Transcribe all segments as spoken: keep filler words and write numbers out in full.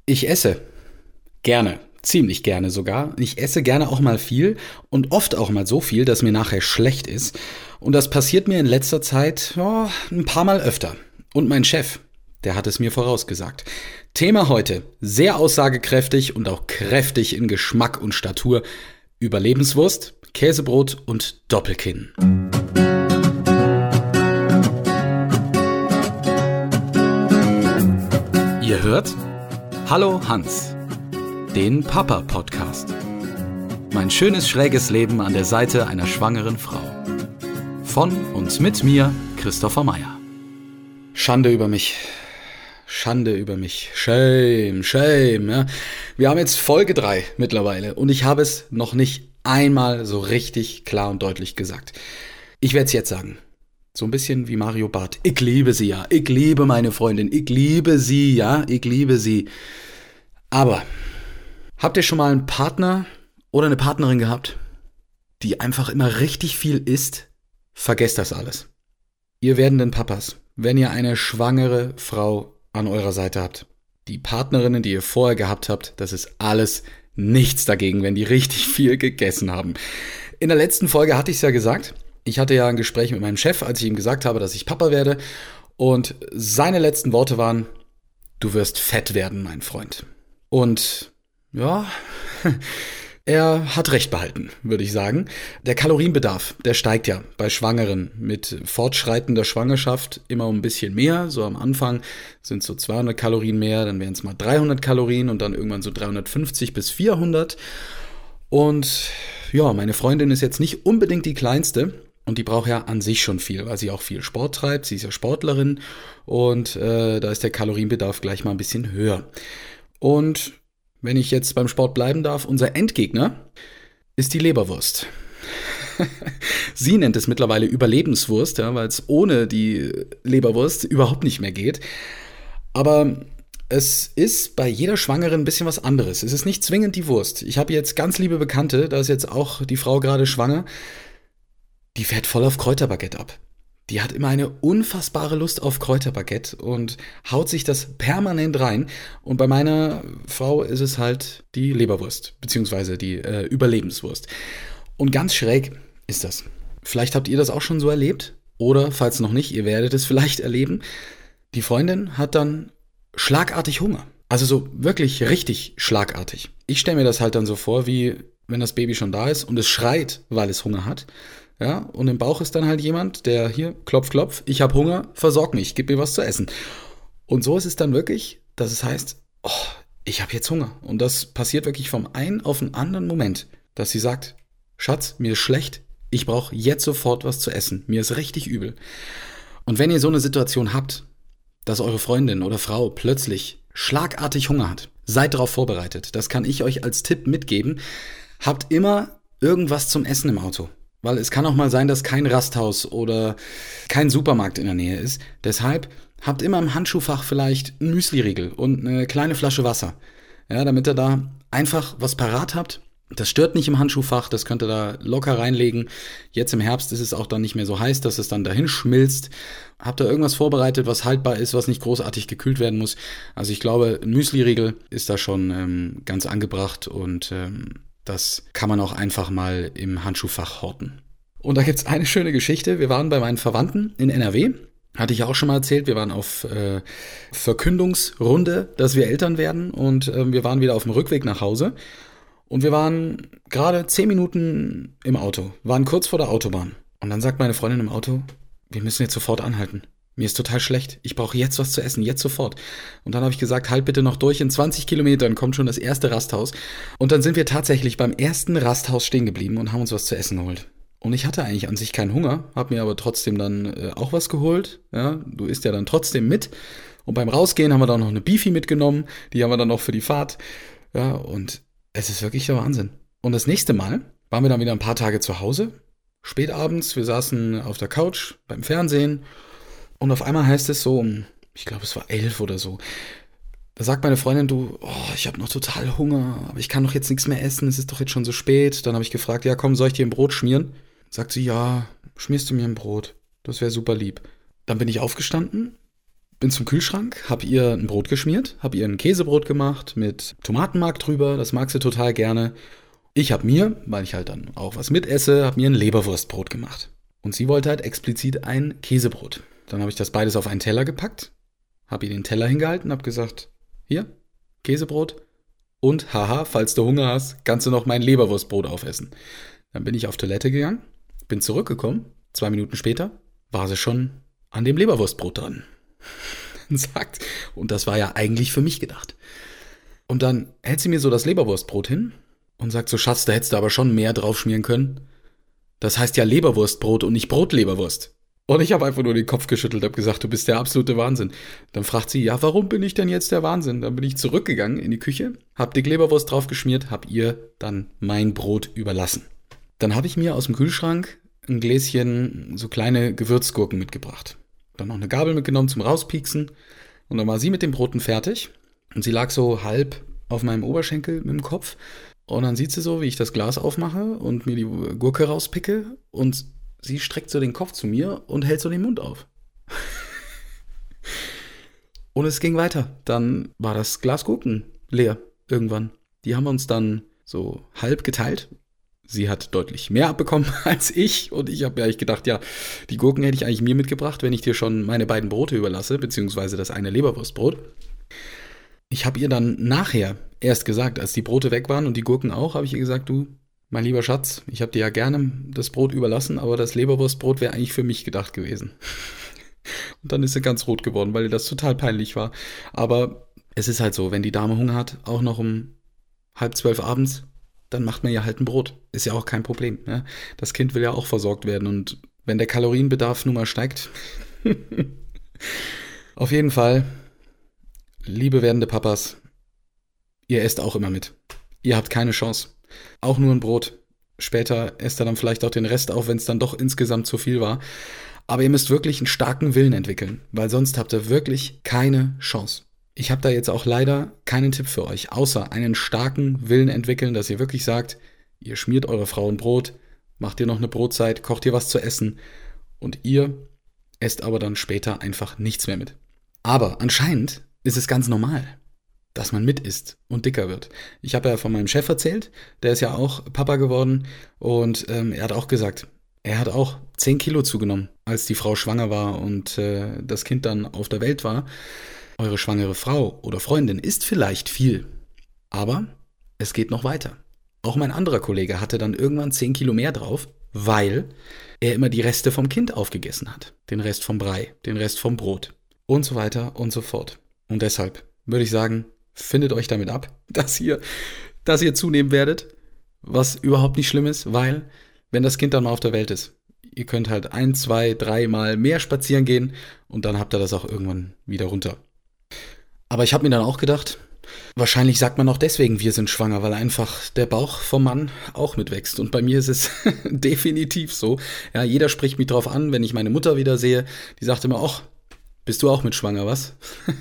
Ich esse gerne, ziemlich gerne sogar. Ich esse gerne auch mal viel und oft auch mal so viel, dass mir nachher schlecht ist. Und das passiert mir in letzter Zeit ja, ein paar Mal öfter. Und mein Chef, der hat es mir vorausgesagt. Thema heute, sehr aussagekräftig und auch kräftig in Geschmack und Statur. Überlebenswurst, Käsebrot und Doppelkinn. Ihr hört Hallo Hans, den Papa-Podcast. Mein schönes, schräges Leben an der Seite einer schwangeren Frau. Von und mit mir, Christopher Meyer. Schande über mich. Schande über mich. Shame, shame. Ja. Wir haben jetzt Folge drei mittlerweile und ich habe es noch nicht einmal so richtig klar und deutlich gesagt. Ich werde es jetzt sagen. So ein bisschen wie Mario Barth. Ich liebe sie, ja. Ich liebe meine Freundin. Ich liebe sie, ja. Ich liebe sie. Aber habt ihr schon mal einen Partner oder eine Partnerin gehabt, die einfach immer richtig viel isst? Vergesst das alles. Ihr werdenden Papas, wenn ihr eine schwangere Frau an eurer Seite habt, die Partnerinnen, die ihr vorher gehabt habt, das ist alles nichts dagegen, wenn die richtig viel gegessen haben. In der letzten Folge hatte ich es ja gesagt. Ich hatte ja ein Gespräch mit meinem Chef, als ich ihm gesagt habe, dass ich Papa werde. Und seine letzten Worte waren, du wirst fett werden, mein Freund. Und ja, er hat recht behalten, würde ich sagen. Der Kalorienbedarf, der steigt ja bei Schwangeren mit fortschreitender Schwangerschaft immer um ein bisschen mehr. So am Anfang sind es so zweihundert Kalorien mehr, dann wären es mal dreihundert Kalorien und dann irgendwann so dreihundertfünfzig bis vierhundert. Und ja, meine Freundin ist jetzt nicht unbedingt die kleinste. Und die braucht ja an sich schon viel, weil sie auch viel Sport treibt. Sie ist ja Sportlerin und äh, da ist der Kalorienbedarf gleich mal ein bisschen höher. Und wenn ich jetzt beim Sport bleiben darf, unser Endgegner ist die Leberwurst. Sie nennt es mittlerweile Überlebenswurst, ja, weil es ohne die Leberwurst überhaupt nicht mehr geht. Aber es ist bei jeder Schwangeren ein bisschen was anderes. Es ist nicht zwingend die Wurst. Ich habe jetzt ganz liebe Bekannte, da ist jetzt auch die Frau gerade schwanger, die fährt voll auf Kräuterbaguette ab. Die hat immer eine unfassbare Lust auf Kräuterbaguette und haut sich das permanent rein. Und bei meiner Frau ist es halt die Leberwurst, beziehungsweise die äh, Überlebenswurst. Und ganz schräg ist das. Vielleicht habt ihr das auch schon so erlebt. Oder, falls noch nicht, ihr werdet es vielleicht erleben. Die Freundin hat dann schlagartig Hunger. Also so wirklich richtig schlagartig. Ich stelle mir das halt dann so vor, wie wenn das Baby schon da ist und es schreit, weil es Hunger hat. Ja, und im Bauch ist dann halt jemand, der hier, klopf, klopf, ich habe Hunger, versorg mich, gib mir was zu essen. Und so ist es dann wirklich, dass es heißt, oh, ich habe jetzt Hunger. Und das passiert wirklich vom einen auf den anderen Moment, dass sie sagt, Schatz, mir ist schlecht, ich brauche jetzt sofort was zu essen, mir ist richtig übel. Und wenn ihr so eine Situation habt, dass eure Freundin oder Frau plötzlich schlagartig Hunger hat, seid darauf vorbereitet. Das kann ich euch als Tipp mitgeben. Habt immer irgendwas zum Essen im Auto. Weil es kann auch mal sein, dass kein Rasthaus oder kein Supermarkt in der Nähe ist. Deshalb habt immer im Handschuhfach vielleicht einen Müsliriegel und eine kleine Flasche Wasser. Ja, damit ihr da einfach was parat habt. Das stört nicht im Handschuhfach, das könnt ihr da locker reinlegen. Jetzt im Herbst ist es auch dann nicht mehr so heiß, dass es dann dahin schmilzt. Habt ihr irgendwas vorbereitet, was haltbar ist, was nicht großartig gekühlt werden muss? Also ich glaube, ein Müsliriegel ist da schon ähm, ganz angebracht und ähm, das kann man auch einfach mal im Handschuhfach horten. Und da gibt's eine schöne Geschichte. Wir waren bei meinen Verwandten in N R W. Hatte ich auch schon mal erzählt. Wir waren auf äh, Verkündungsrunde, dass wir Eltern werden. Und äh, wir waren wieder auf dem Rückweg nach Hause. Und wir waren gerade zehn Minuten im Auto. Waren kurz vor der Autobahn. Und dann sagt meine Freundin im Auto, wir müssen jetzt sofort anhalten. Mir ist total schlecht. Ich brauche jetzt was zu essen, jetzt sofort. Und dann habe ich gesagt, halt bitte noch durch. In zwanzig Kilometern kommt schon das erste Rasthaus. Und dann sind wir tatsächlich beim ersten Rasthaus stehen geblieben und haben uns was zu essen geholt. Und ich hatte eigentlich an sich keinen Hunger, habe mir aber trotzdem dann äh, auch was geholt. Ja, du isst ja dann trotzdem mit. Und beim Rausgehen haben wir dann noch eine Beefy mitgenommen. Die haben wir dann noch für die Fahrt. Ja, und es ist wirklich der Wahnsinn. Und das nächste Mal waren wir dann wieder ein paar Tage zu Hause. Spät abends, wir saßen auf der Couch beim Fernsehen. Und auf einmal heißt es so, ich glaube, es war elf oder so, da sagt meine Freundin, du, oh, ich habe noch total Hunger, aber ich kann doch jetzt nichts mehr essen, es ist doch jetzt schon so spät. Dann habe ich gefragt, ja komm, soll ich dir ein Brot schmieren? Sagt sie, ja, schmierst du mir ein Brot, das wäre super lieb. Dann bin ich aufgestanden, Bin zum Kühlschrank, hab ihr ein Brot geschmiert, hab ihr ein Käsebrot gemacht mit Tomatenmark drüber, das mag sie total gerne. Ich hab mir, weil ich halt dann auch was mitesse, hab mir ein Leberwurstbrot gemacht. Und sie wollte halt explizit ein Käsebrot. Dann habe ich das beides auf einen Teller gepackt, hab ihr den Teller hingehalten, hab gesagt, hier, Käsebrot und haha, falls du Hunger hast, kannst du noch mein Leberwurstbrot aufessen. Dann bin ich auf Toilette gegangen, bin zurückgekommen, zwei Minuten später war sie schon an dem Leberwurstbrot dran. Und sagt, und das war ja eigentlich für mich gedacht. Und dann hält sie mir so das Leberwurstbrot hin und sagt so, Schatz, da hättest du aber schon mehr drauf schmieren können. Das heißt ja Leberwurstbrot und nicht Brotleberwurst. Und ich habe einfach nur den Kopf geschüttelt, habe gesagt, du bist der absolute Wahnsinn. Dann fragt sie, ja, warum bin ich denn jetzt der Wahnsinn? Dann bin ich zurückgegangen in die Küche, hab die Leberwurst drauf geschmiert, hab ihr dann mein Brot überlassen. Dann habe ich mir aus dem Kühlschrank ein Gläschen so kleine Gewürzgurken mitgebracht. Dann noch eine Gabel mitgenommen zum Rauspieksen. Und dann war sie mit dem Broten fertig. Und sie lag so halb auf meinem Oberschenkel mit dem Kopf. Und dann sieht sie so, wie ich das Glas aufmache und mir die Gurke rauspicke. Und sie streckt so den Kopf zu mir und hält so den Mund auf. Und es ging weiter. Dann war das Glas Gurken leer irgendwann. Die haben wir uns dann so halb geteilt. Sie hat deutlich mehr abbekommen als ich und ich habe mir eigentlich gedacht, ja, die Gurken hätte ich eigentlich mir mitgebracht, wenn ich dir schon meine beiden Brote überlasse, beziehungsweise das eine Leberwurstbrot. Ich habe ihr dann nachher erst gesagt, als die Brote weg waren und die Gurken auch, habe ich ihr gesagt, du, mein lieber Schatz, ich habe dir ja gerne das Brot überlassen, aber das Leberwurstbrot wäre eigentlich für mich gedacht gewesen. Und dann ist sie ganz rot geworden, weil ihr das total peinlich war. Aber es ist halt so, wenn die Dame Hunger hat, auch noch um halb zwölf abends, dann macht man ja halt ein Brot. Ist ja auch kein Problem. Ne? Das Kind will ja auch versorgt werden. Und wenn der Kalorienbedarf nun mal steigt. Auf jeden Fall, liebe werdende Papas, ihr esst auch immer mit. Ihr habt keine Chance. Auch nur ein Brot. Später esst ihr dann vielleicht auch den Rest auf, wenn es dann doch insgesamt zu viel war. Aber ihr müsst wirklich einen starken Willen entwickeln, weil sonst habt ihr wirklich keine Chance. Ich habe da jetzt auch leider keinen Tipp für euch, außer einen starken Willen entwickeln, dass ihr wirklich sagt, ihr schmiert eure Frau ein Brot, macht ihr noch eine Brotzeit, kocht ihr was zu essen und ihr esst aber dann später einfach nichts mehr mit. Aber anscheinend ist es ganz normal, dass man mit isst und dicker wird. Ich habe ja von meinem Chef erzählt, der ist ja auch Papa geworden und ähm, er hat auch gesagt, er hat auch zehn Kilo zugenommen, als die Frau schwanger war und äh, das Kind dann auf der Welt war. Eure schwangere Frau oder Freundin isst vielleicht viel, aber es geht noch weiter. Auch mein anderer Kollege hatte dann irgendwann zehn Kilo mehr drauf, weil er immer die Reste vom Kind aufgegessen hat. Den Rest vom Brei, den Rest vom Brot und so weiter und so fort. Und deshalb würde ich sagen, findet euch damit ab, dass ihr, dass ihr zunehmen werdet, was überhaupt nicht schlimm ist, weil wenn das Kind dann mal auf der Welt ist, ihr könnt halt ein, zwei, drei Mal mehr spazieren gehen und dann habt ihr das auch irgendwann wieder runter. Aber ich habe mir dann auch gedacht, wahrscheinlich sagt man auch deswegen, wir sind schwanger, weil einfach der Bauch vom Mann auch mitwächst. Und bei mir ist es definitiv so. Ja, jeder spricht mich drauf an, wenn ich meine Mutter wieder sehe. Die sagt immer, ach, bist du auch mit schwanger, was?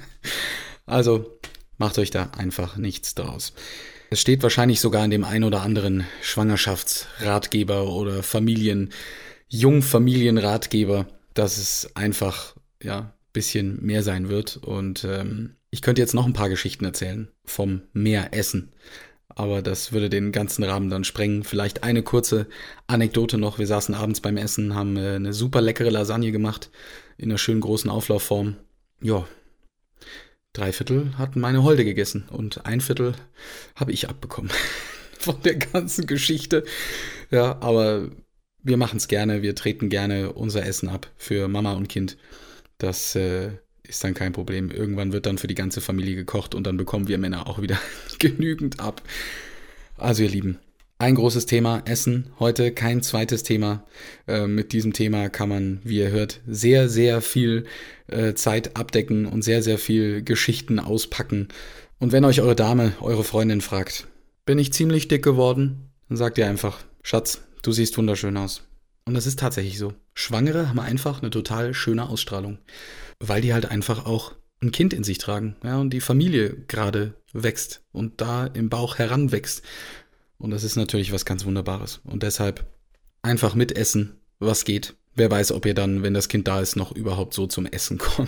Also macht euch da einfach nichts draus. Es steht wahrscheinlich sogar in dem ein oder anderen Schwangerschaftsratgeber oder Familien, Jungfamilienratgeber, dass es einfach, ja, bisschen mehr sein wird. Und ähm, ich könnte jetzt noch ein paar Geschichten erzählen vom Mehressen, aber das würde den ganzen Rahmen dann sprengen. Vielleicht eine kurze Anekdote noch. Wir saßen abends beim Essen, haben äh, eine super leckere Lasagne gemacht in einer schönen großen Auflaufform. Ja, drei Viertel hatten meine Holde gegessen und ein Viertel habe ich abbekommen von der ganzen Geschichte. Ja, aber wir machen es gerne, wir treten gerne unser Essen ab für Mama und Kind. Das äh, ist dann kein Problem. Irgendwann wird dann für die ganze Familie gekocht und dann bekommen wir Männer auch wieder genügend ab. Also ihr Lieben, ein großes Thema, Essen. Heute kein zweites Thema. Äh, mit diesem Thema kann man, wie ihr hört, sehr, sehr viel äh, Zeit abdecken und sehr, sehr viel Geschichten auspacken. Und wenn euch eure Dame, eure Freundin fragt, bin ich ziemlich dick geworden? Dann sagt ihr einfach, Schatz, du siehst wunderschön aus. Und das ist tatsächlich so. Schwangere haben einfach eine total schöne Ausstrahlung, weil die halt einfach auch ein Kind in sich tragen, ja, und die Familie gerade wächst und da im Bauch heranwächst. Und das ist natürlich was ganz Wunderbares. Und deshalb einfach mitessen, was geht. Wer weiß, ob ihr dann, wenn das Kind da ist, noch überhaupt so zum Essen kommt.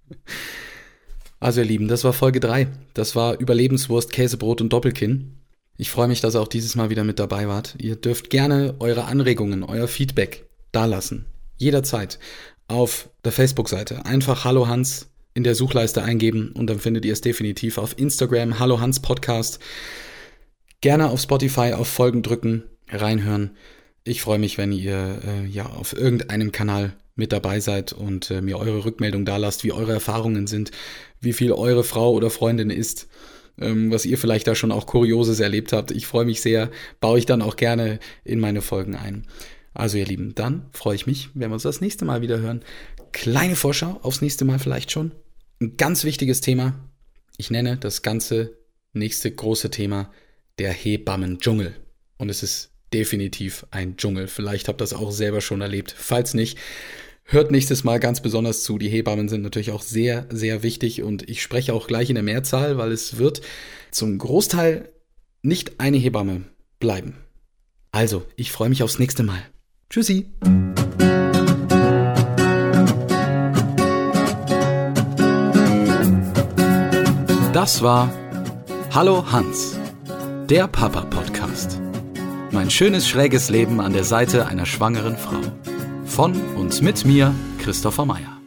Also ihr Lieben, das war Folge drei. Das war Überlebenswurst, Käsebrot und Doppelkinn. Ich freue mich, dass ihr auch dieses Mal wieder mit dabei wart. Ihr dürft gerne eure Anregungen, euer Feedback dalassen. Jederzeit auf der Facebook-Seite. Einfach Hallo Hans in der Suchleiste eingeben und dann findet ihr es definitiv. Auf Instagram Hallo Hans Podcast. Gerne auf Spotify auf Folgen drücken, reinhören. Ich freue mich, wenn ihr äh, ja auf irgendeinem Kanal mit dabei seid und äh, mir eure Rückmeldung dalasst, wie eure Erfahrungen sind, wie viel eure Frau oder Freundin ist. Was ihr vielleicht da schon auch Kurioses erlebt habt. Ich freue mich sehr, baue ich dann auch gerne in meine Folgen ein. Also ihr Lieben, dann freue ich mich, wenn wir uns das nächste Mal wieder hören. Kleine Vorschau aufs nächste Mal vielleicht schon. Ein ganz wichtiges Thema. Ich nenne das ganze nächste große Thema der Hebammen-Dschungel. Und es ist definitiv ein Dschungel. Vielleicht habt ihr das auch selber schon erlebt. Falls nicht, hört nächstes Mal ganz besonders zu. Die Hebammen sind natürlich auch sehr, sehr wichtig und ich spreche auch gleich in der Mehrzahl, weil es wird zum Großteil nicht eine Hebamme bleiben. Also, ich freue mich aufs nächste Mal. Tschüssi! Das war Hallo Hans, der Papa-Podcast. Mein schönes, schräges Leben an der Seite einer schwangeren Frau. Von und mit mir, Christopher Meyer.